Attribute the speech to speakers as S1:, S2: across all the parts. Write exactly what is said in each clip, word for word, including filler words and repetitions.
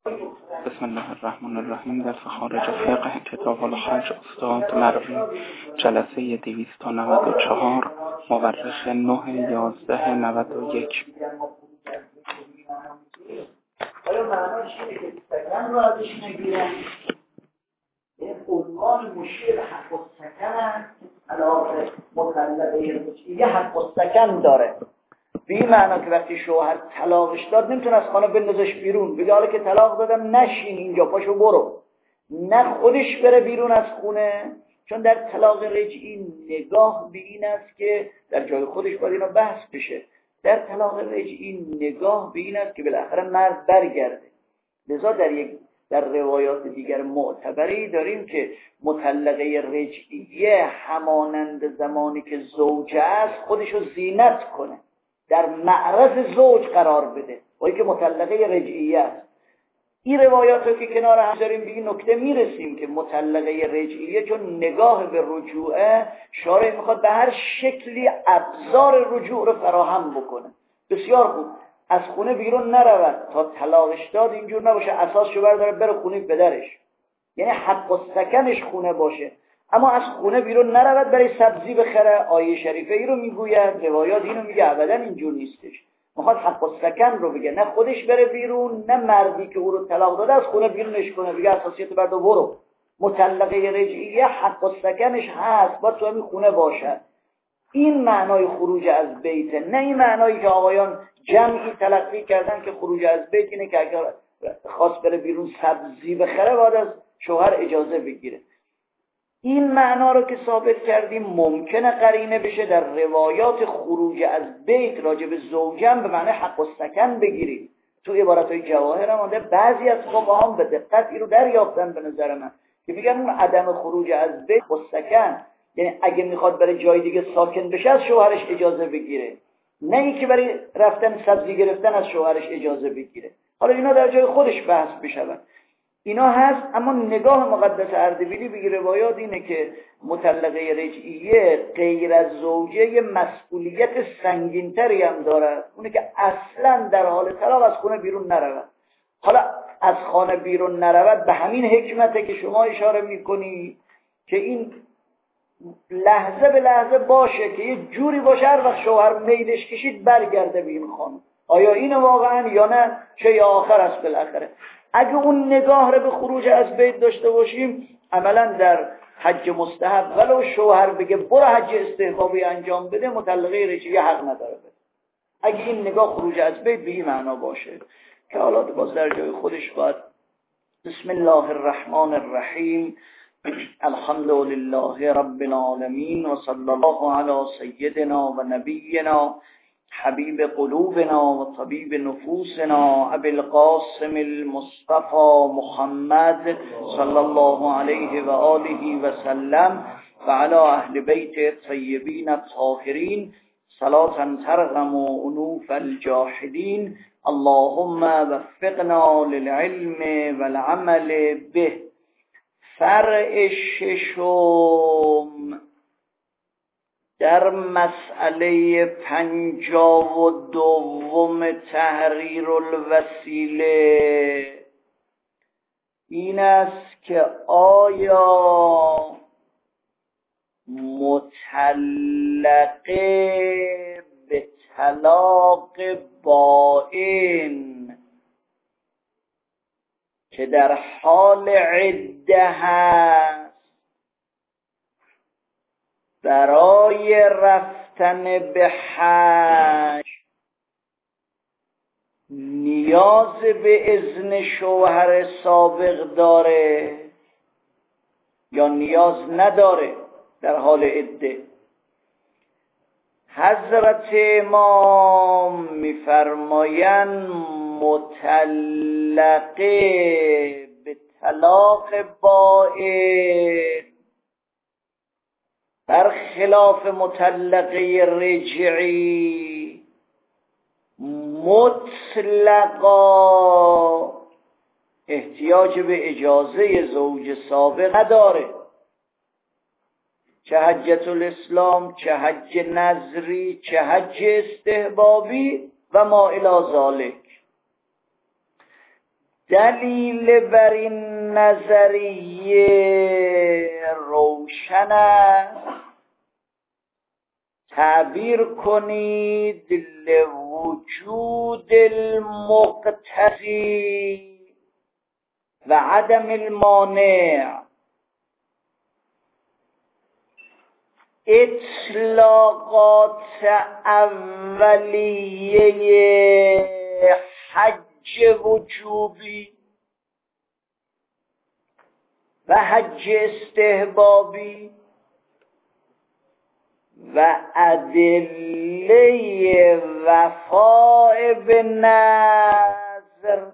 S1: بسم الله الرحمن الرحیم. درس خارج فقه کتاب الحج استاد مروی، جلسه دویست و نود و چهار، مورخ نه یازده نود و یک.
S2: آیا معناش اینه که سکن رو ازش نگیرن؟ این عنوان مشکل حق و سکن هست، علاقه مطلقه یه حق و سکن داره. به این معنا که وقتی شوهر طلاقش داد نمیتونه از خانه بندازش بیرون، بگه حالا که طلاق دادم نشین اینجا، پاشو برو. نه خودش بره بیرون از خونه، چون در طلاق رجعی نگاه به این است که در جای خودش باید اینا بحث بشه. در طلاق رجعی نگاه به این است که بالاخره مرد برگرده. لذا در یک در روایات دیگر معتبری داریم که مطلقه رجعیه همانند زمانی که زوجه است خودشو زینت کنه، در معرض زوج قرار بده، با اینکه مطلقه رجعیه است. این روایات رو که کنار هم داریم به این نکته میرسیم که مطلقه رجعیه چون نگاه به رجوعه، شارع میخواد به هر شکلی ابزار رجوع رو فراهم بکنه. بسیار خوب، از خونه بیرون نرود تا طلاقش داد، اینجور نباشه اساسشو برداره بره خونه پدرش، یعنی حق و سکنش خونه باشه، اما از خونه بیرون نرود برای سبزی بخره. آیه شریفه ای رو میگوید، روایات اینو میگه، ابدا اینجور نیستش. میخواد حق و سکن رو بگه، نه خودش بره بیرون، نه مردی که او رو طلاق داده از خونه بیرونش کنه بگه اساسیت برد و برو. مطلقه رجعیه حق و سکنش هست، باید تو همین خونه باشد. این معنای خروج از بیت، نه این معنایی که آقایان جمعی تلقی کردن که خروج از بیت اینه که اگر خواست بره بیرون سبزی بخره باید از شوهر اجازه بگیره. این معنا رو که ثابت کردیم ممکنه قرینه بشه در روایات خروج از بیت راجع به زوجم به معنی حق و سکن بگیریم. تو عبارتهای جواهر هم آمده، بعضی از فقها به دقت این رو دریافتن به نظر من که میگن اون عدم خروج از بیت و سکن یعنی اگه میخواد برای جای دیگه ساکن بشه از شوهرش اجازه بگیره، نه اینکه برای رفتن سبزی گرفتن از شوهرش اجازه بگیره. حالا اینا در جای خودش بحث بشود، اینا هست. اما نگاه مقدس اردبیلی به روایات اینه که مطلقه رجعیه غیر از زوجه یه مسئولیت سنگینتری هم داره، اونه که اصلا در حال طلاق از خونه بیرون نرود. حالا از خانه بیرون نرود به همین حکمته که شما اشاره میکنی که این لحظه به لحظه باشه که یه جوری باشه هر وقت شوهر میلش کشید برگرده به این خانه. آیا اینه واقعا یا نه؟ چه یا آخر است بالاخره. اگه اون نگاه رو به خروج از بیت داشته باشیم، عملا در حج مستحب ولو شوهر بگه برو حج استحبابی انجام بده، مطلقه رجعیه حق نداره بده، اگه این نگاه خروج از بیت به این معنا باشه که حالا باز در جای خودش باید. بسم الله الرحمن الرحیم. الحمد لله رب العالمین و صلی الله علی سیدنا و نبینا حبیب قلوبنا و طبیب نفوسنا ابی القاسم المصطفى محمد صلی الله علیه و آله و سلم و علی اهل بیت الطیبین الطاهرین صلاة ترغم انوف الجاحدین. اللهم وفقنا للعلم والعمل به. فرع ششم در مسئله پنجاه و دوم تحریر الوسیله این است که آیا مطلقه به طلاق بائن که در حال عده هست برای رفتن به حج نیاز به اذن شوهر سابق داره یا نیاز نداره در حال عده؟ حضرت امام میفرمایند مطلقه به طلاق بائن برخلاف مطلقه رجعی مطلقا احتیاج به اجازه زوج سابق نداره، چه حجت الاسلام، چه حج نظری، چه حج استحبابی و ما الی ذالک. دلیل بر این نظریه روشن است، تعبیر کنید لوجود المقتضی و عدم المانع. اطلاقات اولیه حج وجوبی و حج استحبابی و ادله وفاء به نذر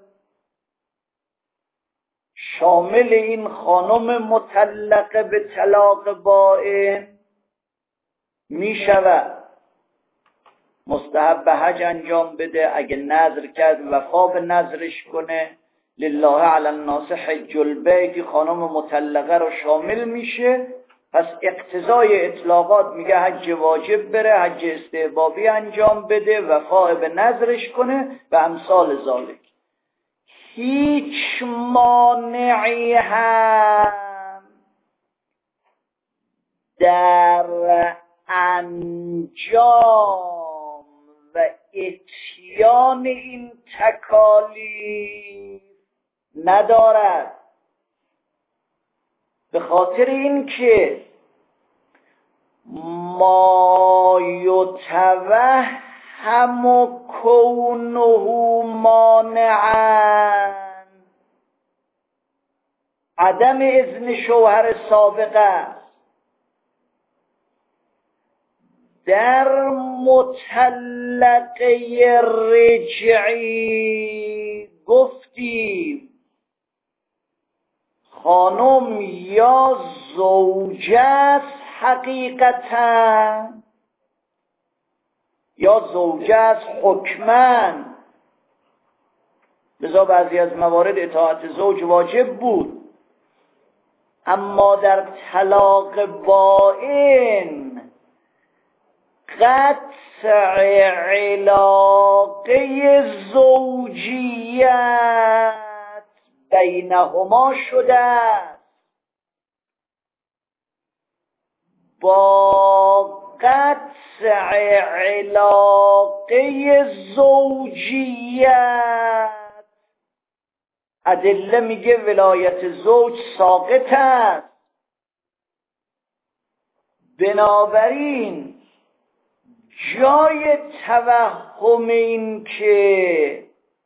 S2: شامل این خانم مطلقه به طلاق بائن می شود. مستحب حج انجام بده، اگه نذر کرد وفا به نذرش کنه. لله علی الناس حج البیت خانم مطلقه رو شامل میشه. پس اقتضای اطلاقات میگه حج واجب بره، حج استحبابی انجام بده، وفا به نذرش کنه و امثال ذالک. هیچ مانعی هم در انجام و اتیان این تکالیف ندارد، به خاطر اینکه ما یتوهم کونه مانعا عدم اذن شوهر سابق است. در مطلقه رجعی گفتیم خانم یا زوجه است حقیقتا یا زوجه است حکما. لذا بعضی از موارد اطاعت زوج واجب بود، اما در طلاق بائن قطع علاقه زوجیت بینهما شده است. با قطع علاقه زوجیت ادله میگه ولایت زوج ساقط است. بنابراین جای توهم این که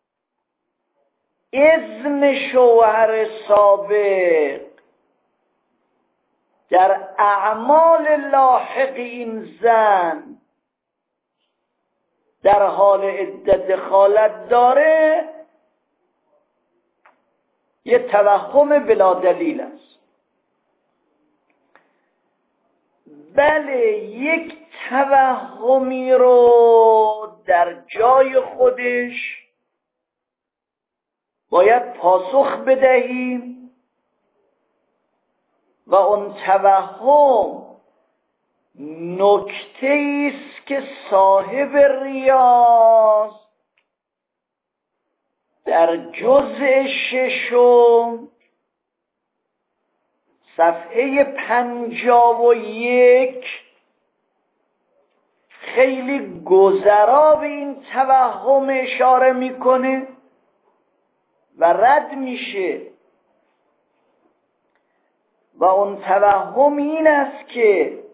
S2: اذن شوهر سابق در اعمال لاحق این زن در حال عدت دخالت داره یه توهم بلا دلیل است. بله، یک توهمی رو در جای خودش باید پاسخ بدهیم و اون توهم نکته است که صاحب ریاض در جزء ششم صفحه پنجاه و یک خیلی گذرا به این توهم اشاره میکنه و رد میشه و اون توهم این است که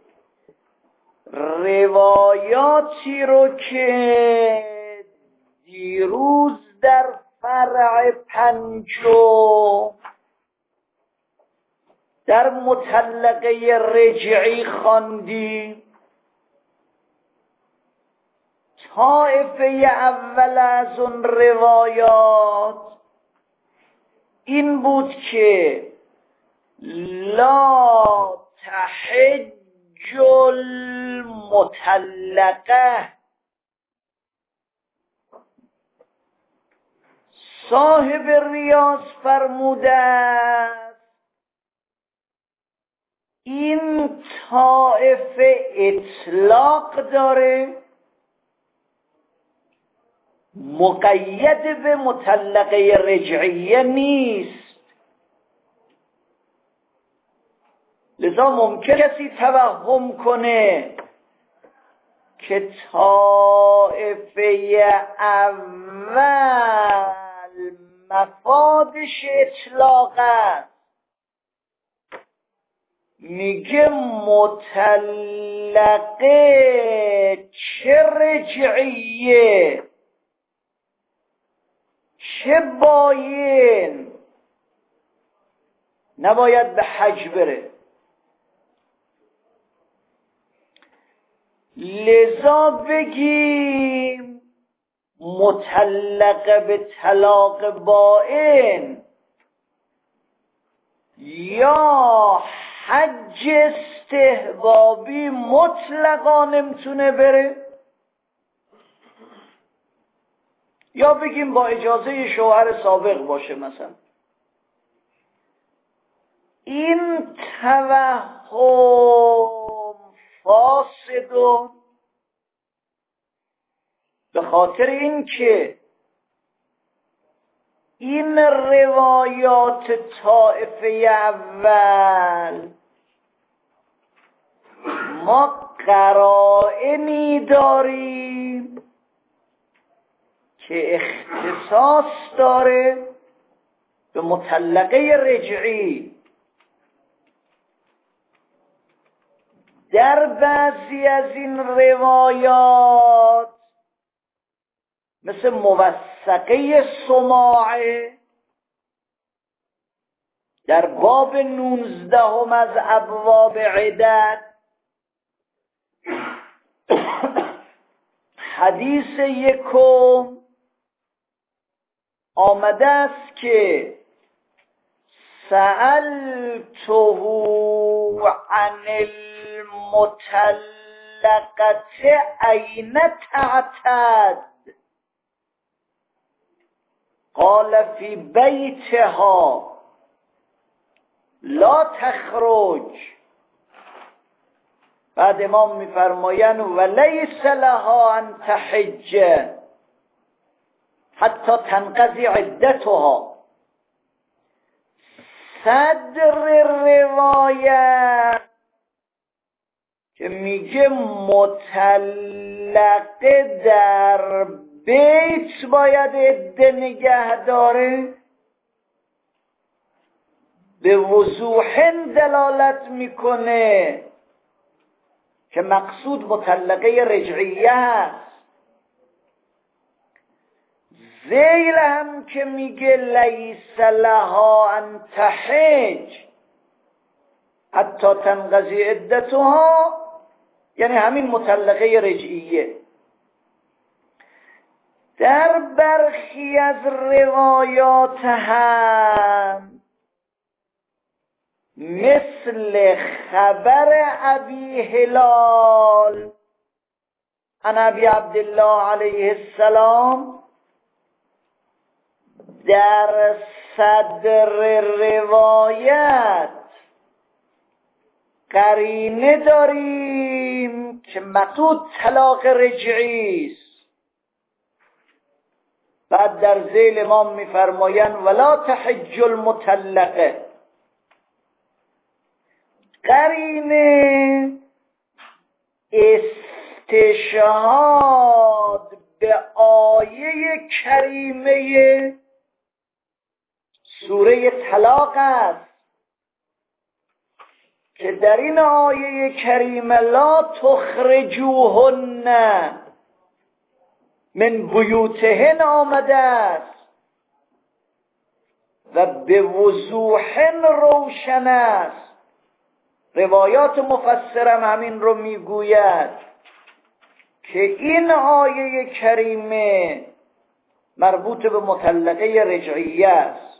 S2: روایاتی رو که دیروز در فرع پنجم در مطلقه رجعی خواندیم، طایفه اول از اون روایات این بود که لا تحج المطلقه. صاحب ریاض فرموده است این طایفه اطلاق داره، مقید به مطلقه رجعیه نیست. لذا ممکن کسی توهم کنه که طائفه اول مفادش اطلاق است، میگه مطلقه چه رجعیه چه باین نباید به حج بره. لذا بگیم مطلقه به طلاق باین یا حج استحبابی مطلقا نمیتونه بره، یا بگیم با اجازه شوهر سابق باشه. مثلا این توهم فاسد به خاطر اینکه این روایات طائفه اول ما قرائنی داریم که اختصاص داره به مطلقه رجعی. در بعضی از این روایات مثل موثقه سماعه در باب نوزدهم از ابواب عدد حدیث یکم آمده است که سألته عن المطلقة أين تعتد قال في بيتها لا تخرج. بعد امام میفرمایند ولیس لها ان تحج حتی تنقضی عدتها. صدر روایت که میگه مطلقه در بیت باید عده نگه داره به وضوح دلالت میکنه که مقصود مطلقه رجعیه است. ذیل هم که میگه لیس لها ان تحج حتی تنقضی عدتها، یعنی همین مطلقه رجعیه. در برخی از روایات هم مثل خبر ابی هلال عن ابی عبدالله علیه السلام در صدر روایت قرینه داریم که مقصود طلاق رجعی است. بعد در ذیل امام میفرمایند ولا تحج المطلقه. قرینه استشهاد به آیه کریمه سوره طلاق است که در این آیه کریمه لا تخرجوهن من بیوتهن آمده است و به وضوح روشن است. روایات مفسرم همین رو میگوید که این آیه کریمه مربوط به مطلقه رجعیه است.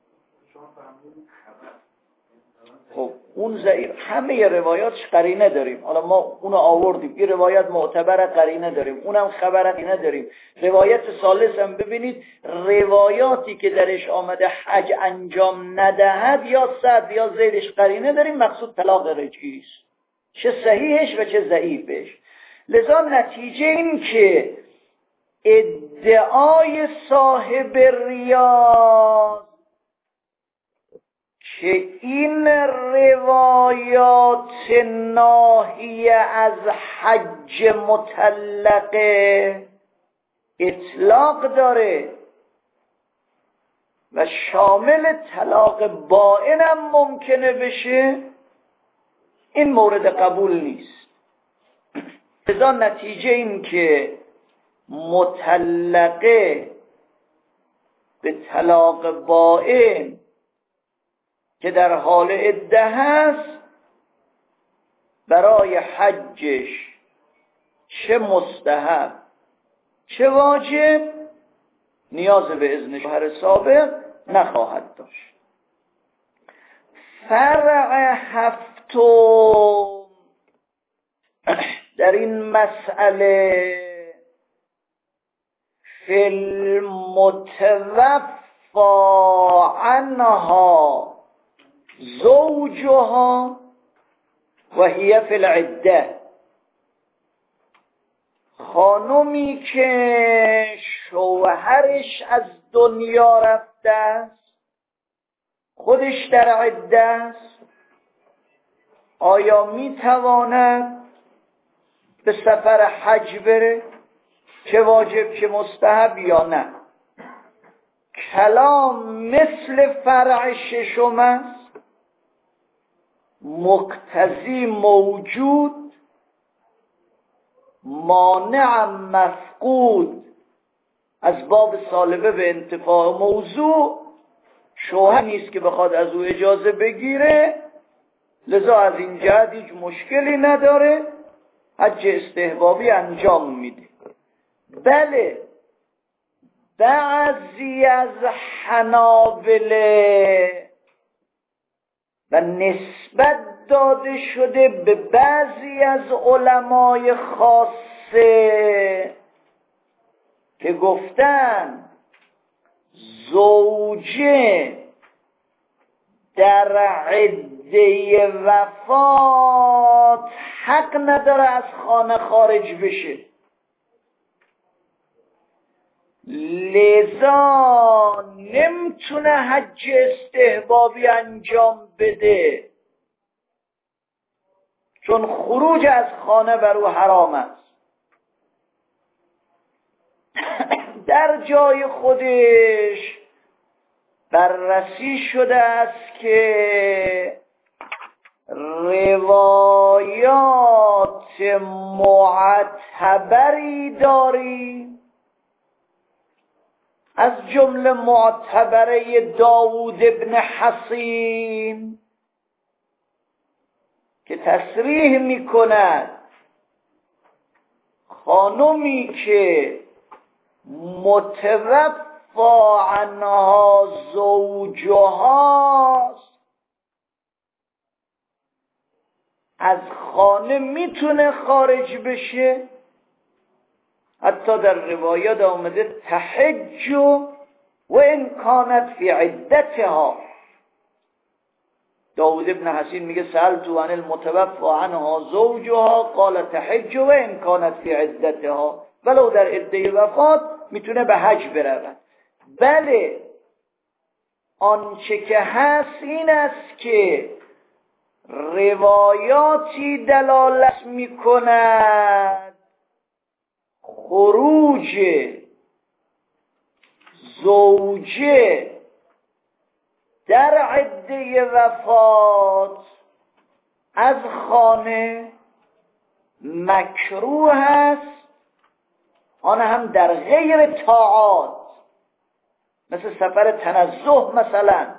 S2: خب اون ضعیف، همه روایاتش قرینه داریم. حالا ما اونو آوردیم، این روایت معتبر قرینه داریم، اونم خبر قرینه داریم. روایت ثالث هم ببینید، روایاتی که درش آمده حج انجام ندهد یا صد یا زیدش قرینه داریم، مقصود طلاق رجعی است، چه صحیحش و چه ضعیفش. لذا نتیجه این که ادعای صاحب ریاض که این روایات ناهی از حج مطلقه اطلاق داره و شامل طلاق بائن هم ممکنه بشه، این مورد قبول نیست. لذا نتیجه این که مطلقه به طلاق بائن که در حال عده هست برای حجش چه مستحب چه واجب نیاز به اذن شوهر سابق نخواهد داشت. فرع هفتم در این مسئله فی المتوفی عنها زوجها و هی فی العده، خانمی که شوهرش از دنیا رفته است، خودش در عده است، آیا میتواند به سفر حج بره چه واجب چه مستحب یا نه؟ کلام مثل فرع ششم است، مقتضی موجود مانع مفقود، از باب سالبه به انتفاع موضوع، شوهر نیست که بخواد از او اجازه بگیره، لذا از این جهت هیچ مشکلی نداره، حج استحبابی انجام میده. بله بعضی از حنابله و نسبت داده شده به بعضی از علمای خاصه که گفتن زوجه در عده وفات حق نداره از خانه خارج بشه، لذا نمیتونه حج استحبابی انجام بده، چون خروج از خانه بر او حرام است. در جای خودش بررسی شده است که روایات معتبری داری، از جمله معتبره داوود ابن حصین که تصریح می کند خانمی که متوفی عنها زوجهاست از خانه میتونه خارج بشه، حتی در روایات آمده تحج و ان کانت فی عدتها. داوود ابن حصین میگه سألت عن المتوفی عنها زوجها قال تحج و ان کانت فی عدتها، ولو در عده وفات میتونه به حج برود. بله آنچه که هست این است که روایاتی دلالت میکند خروج زوجه در عده وفات از خانه مکروه است، آن هم در غیر طاعات، مثل سفر تنزه مثلا.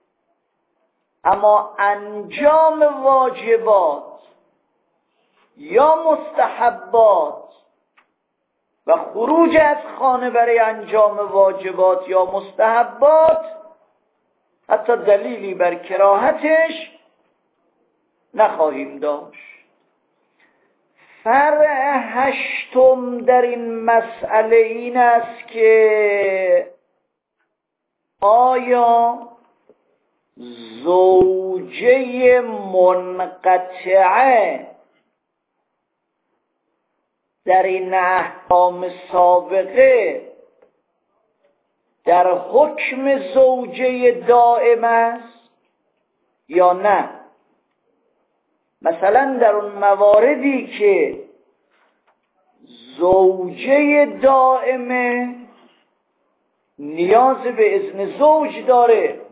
S2: اما انجام واجبات یا مستحبات و خروج از خانه برای انجام واجبات یا مستحبات حتی دلیلی بر کراهتش نخواهیم داشت. فرع هشتم در این مسئله این است که آیا زوجه منقطعه در این احکام سابقه در حکم زوجه دائم است یا نه؟ مثلا در اون مواردی که زوجه دائمه نیاز به اذن زوج داره،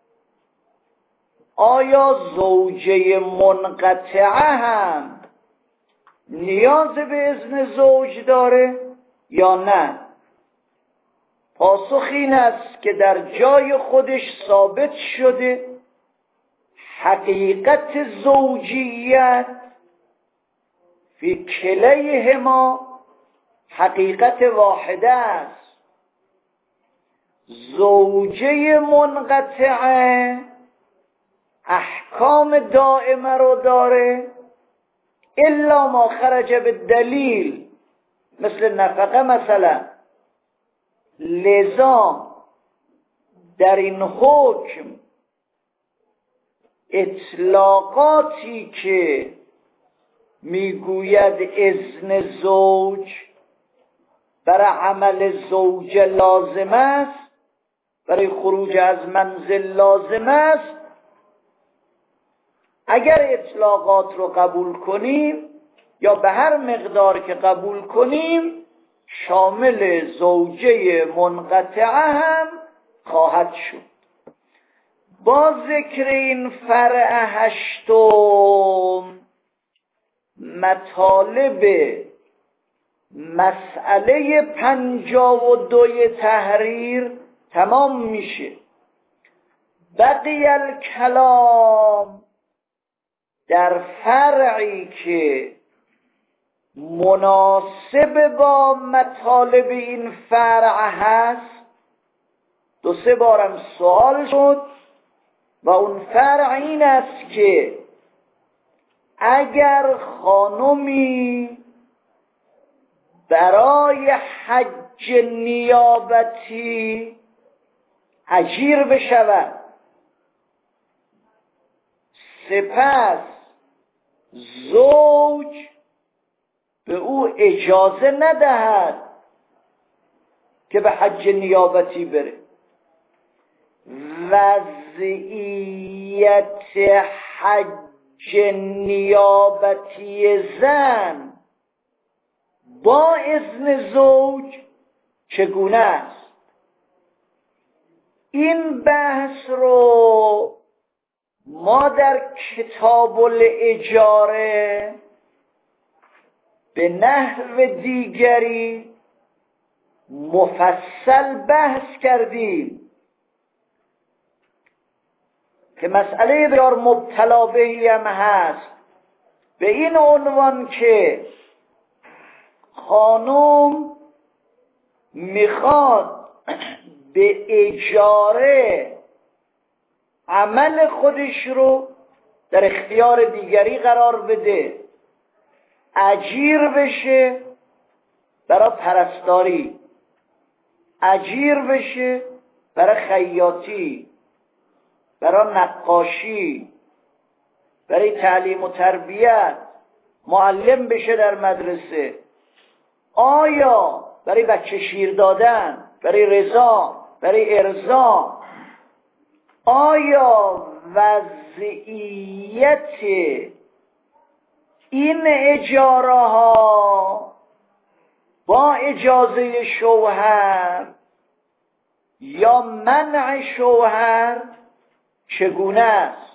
S2: آیا زوجه منقطعه هم نیاز به اذن زوج داره یا نه؟ پاسخ این است که در جای خودش ثابت شده حقیقت زوجیت فی کلیهما حقیقت واحده است. زوجه منقطعه احکام دائمه رو داره الا ما خرج بالدلیل، مثل نفقه مثلا. لذا در این حکم اطلاقاتی که میگوید اذن زوج برای عمل زوج لازم است، برای خروج از منزل لازم است، اگر اطلاقات رو قبول کنیم یا به هر مقدار که قبول کنیم شامل زوجه منقطعه هم خواهد شد. با ذکر این فرع هشتم مطالب مسئله پنجاه و دوی تحریر تمام میشه. بقی الکلام در فرعی که مناسب با مطالب این فرع هست. دو سه بارم سوال شد و اون فرع این است که اگر خانمی برای حج نیابتی اجیر بشود، سپس زوج به او اجازه ندهد که به حج نیابتی بره، وضعیت حج نیابتی زن با اذن زوج چگونه است؟ این بحث رو ما در کتاب الاجاره به نحو دیگری مفصل بحث کردیم که مسئله بسیار مبتلا بهی هم هست، به این عنوان که خانم میخواد به اجاره عمل خودش رو در اختیار دیگری قرار بده، اجیر بشه برای پرستاری، اجیر بشه برای خیاطی، برای نقاشی، برای تعلیم و تربیت، معلم بشه در مدرسه، آیا برای بچه شیر دادن، برای رضا، برای ارضا، آیا وضعیت این اجاره ها با اجازه شوهر یا منع شوهر چگونه است؟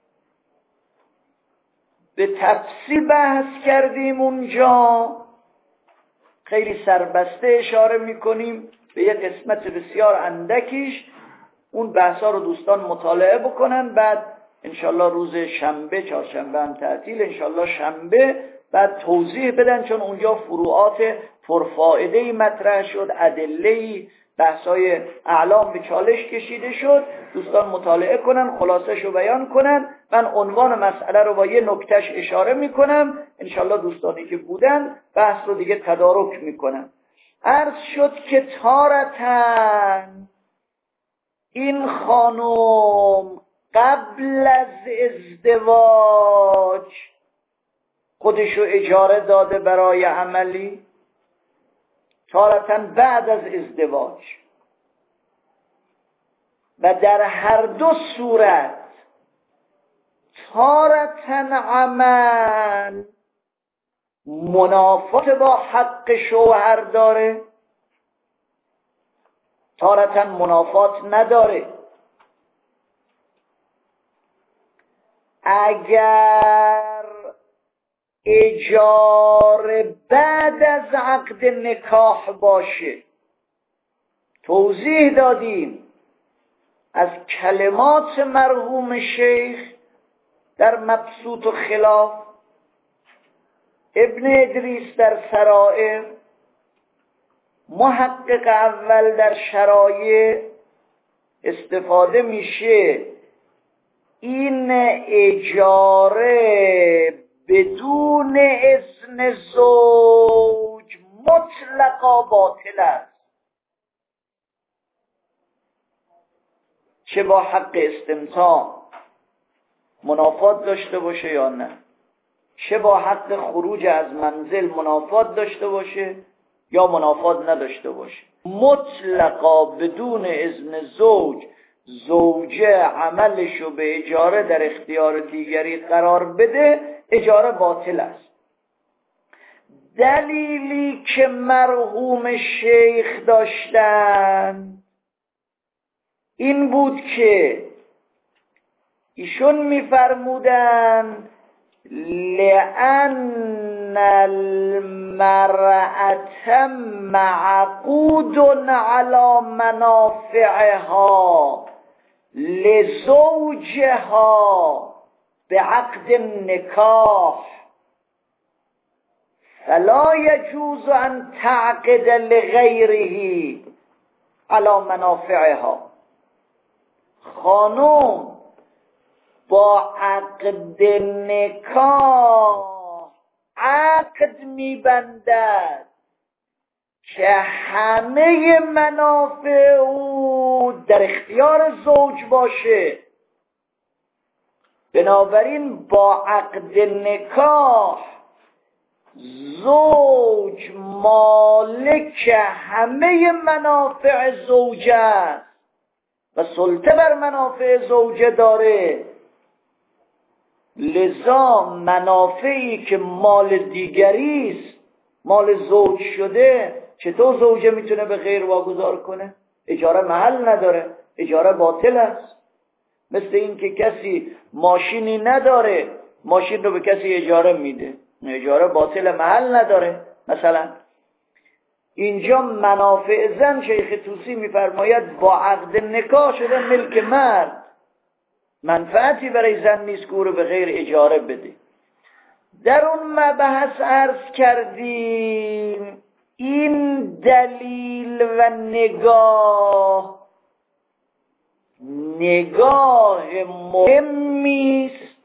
S2: به تفصیل بحث کردیم اونجا، خیلی سربسته اشاره میکنیم به یک قسمت بسیار اندکیش. اون بحثا رو دوستان مطالعه بکنن، بعد انشالله روز شنبه، چهارشنبه هم تعطیل، انشالله شنبه بعد توضیح بدن، چون اونجا فروعات پرفائده‌ای مطرح شد، ادله‌ای، بحثای اعلام به چالش کشیده شد. دوستان مطالعه کنن، خلاصش رو بیان کنن. من عنوان مسئله رو با یه نکتهش اشاره میکنم، انشالله دوستانی که بودن بحث رو دیگه تدارک میکنن. عرض شد که تارتن این خانم قبل از ازدواج خودشو اجاره داده برای عملی، تارةً بعد از ازدواج، و در هر دو صورت تارةً عمل منافات با حق شوهر داره، تارةً منافات نداره. اگر اجاره بعد از عقد نکاح باشه، توضیح دادیم از کلمات مرحوم شیخ در مبسوط و خلاف، ابن ادریس در سرائر، محقق اول در شرایع، استفاده میشه این اجاره بدون اذن زوج مطلقا باطل است، چه با حق استمتاع منافات داشته باشه یا نه، چه با حق خروج از منزل منافات داشته باشه یا منافات نداشته باشه، مطلقا بدون اذن زوج زوجه عملشو به اجاره در اختیار دیگری قرار بده، اجاره باطل است. دلیلی که مرحوم شیخ داشتن این بود که ایشون میفرمودن لأن المرأة معقود على منافعها لزوجها بعقد النکاح فلا يجوز ان تعقد لغیره على منافعها. خانم با عقد نکاح عقد میبندد که همه منافع او در اختیار زوج باشه، بنابراین با عقد نکاح زوج مالک همه منافع زوجه است و سلطه بر منافع زوجه داره، لذا منافعی که مال دیگری است، مال زوج شده، چطور زوجه میتونه به غیر واگذار کنه؟ اجاره محل نداره، اجاره باطل است. مثل این که کسی ماشینی نداره، ماشین رو به کسی اجاره میده، اجاره باطل، محل نداره. مثلا اینجا منافع زن شیخ طوسی میفرماید با عقد نکاح شده ملک مرد، منفعتی برای زن نیست که او رو به غیر اجاره بده. در اون مبحث عرض کردیم این دلیل و نگاه نگاه مهمی است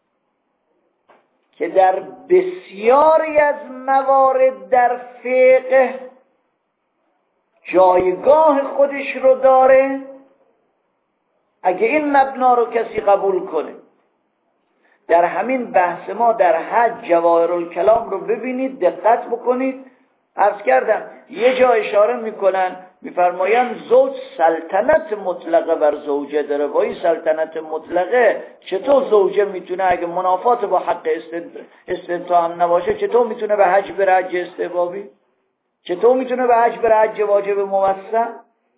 S2: که در بسیاری از موارد در فقه جایگاه خودش رو داره. اگه این مبنا رو کسی قبول کنه، در همین بحث ما در حج جواهرالکلام رو ببینید، دقت بکنید. عرض کردم یه جا اشاره میکنن، میفرمایند زوج سلطنت مطلقه بر زوجه داره. با این سلطنت مطلقه چطور زوجه میتونه اگه منافات با حق استمتاع هم نباشه، چطور میتونه به حج بره، حج استحبابی؟ چطور میتونه به حج بره، حج واجب موسع؟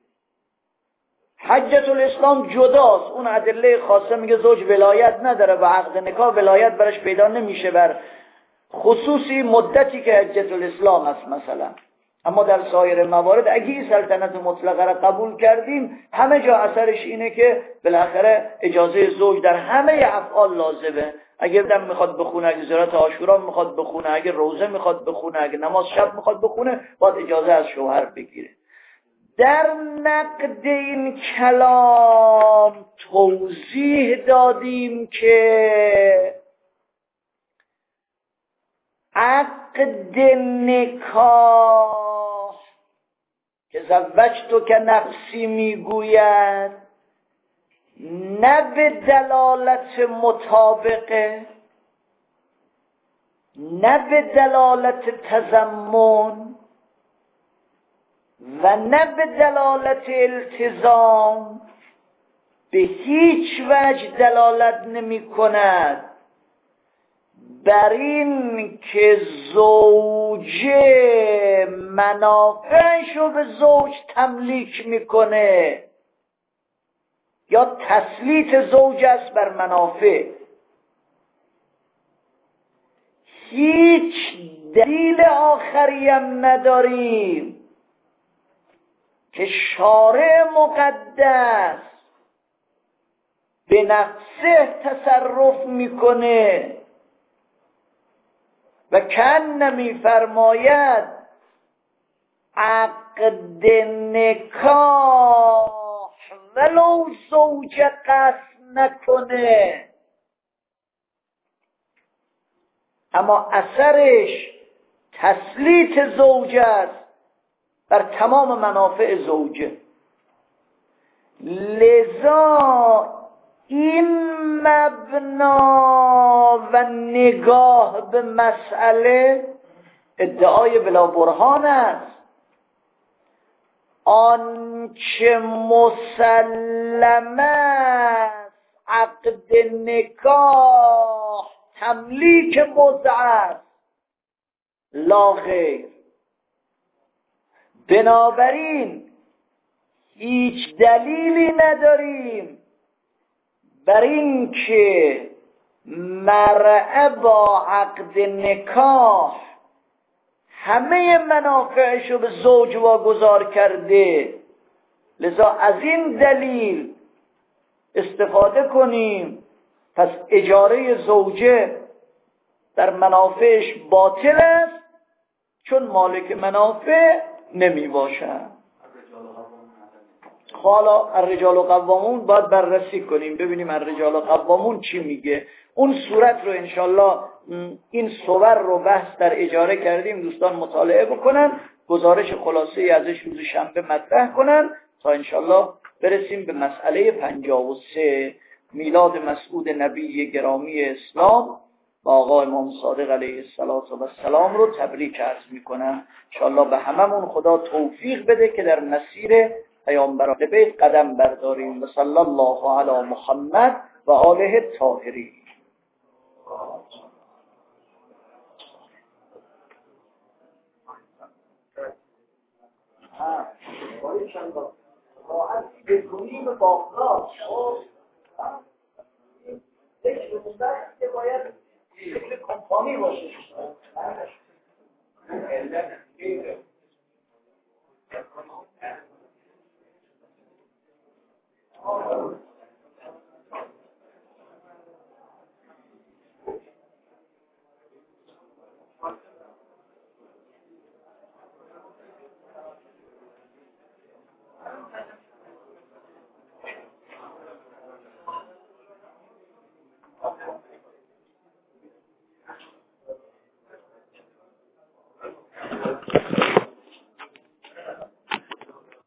S2: حجت الاسلام جداست، اون ادله خاصه میگه زوج ولایت نداره و عقد نکاح ولایت برش پیدا نمیشه بر خصوصی مدتی که حجت الاسلام است مثلا. اما در سایر موارد اگه این سلطنت مطلقه را قبول کردیم، همه جا اثرش اینه که بالاخره اجازه زوج در همه افعال لازمه. اگه دم میخواد بخونه، اگه زیارت عاشورا میخواد بخونه، اگه روزه میخواد بخونه، اگه نماز شب میخواد بخونه، باید اجازه از شوهر بگیره. در نقد این کلام توضیح دادیم که عقد نکاح که زوجتو که نفسی میگوید، نه به دلالت مطابقه، نه به دلالت تضمن، و نه به دلالت التزام به هیچ وجه دلالت نمی کند بر این که زوجه منافعش رو به زوج تملیک میکنه یا تسلیط زوج است بر منافع. هیچ دلیل آخری هم نداریم که شارع مقدس به نفسه تصرف میکنه و کن میفرماید عقد نکاح ولو زوج قصد نکنه اما اثرش تسلیط زوج است بر تمام منافع زوجه. لذا این مبنا و نگاه به مسئله ادعای بلا برهان است. آنچه مسلم است عقد نکاح تملیک بضع است لا غیر. بنابراین هیچ دلیلی نداریم بر این که مرأة با عقد نکاح همه منافعش رو به زوج واگذار کرده، لذا از این دلیل استفاده کنیم پس اجاره زوجه در منافعش باطل است چون مالک منافع نمی باشد. حالا الرجال قوامون باید بررسی کنیم ببینیم الرجال قوامون چی میگه. اون صورت رو انشالله این صور رو بحث در اجاره کردیم دوستان مطالعه بکنن، گزارش خلاصه ازش روز شنبه مطرح کنن تا انشالله برسیم به مسئله پنجاه و سه میلاد مسعود نبی گرامی اسلام با آقا امام صادق علیه السلام رو تبریک عرض میکنم. انشالله به هممون خدا توفیق بده که در مسیر پیامبر بیت قدم برداریم. و صلی الله علی محمد و آله الطاهرین. ها باید چند تا راحت بکنیم به باقلا یک بودن که باید شکل کمپانی باشه.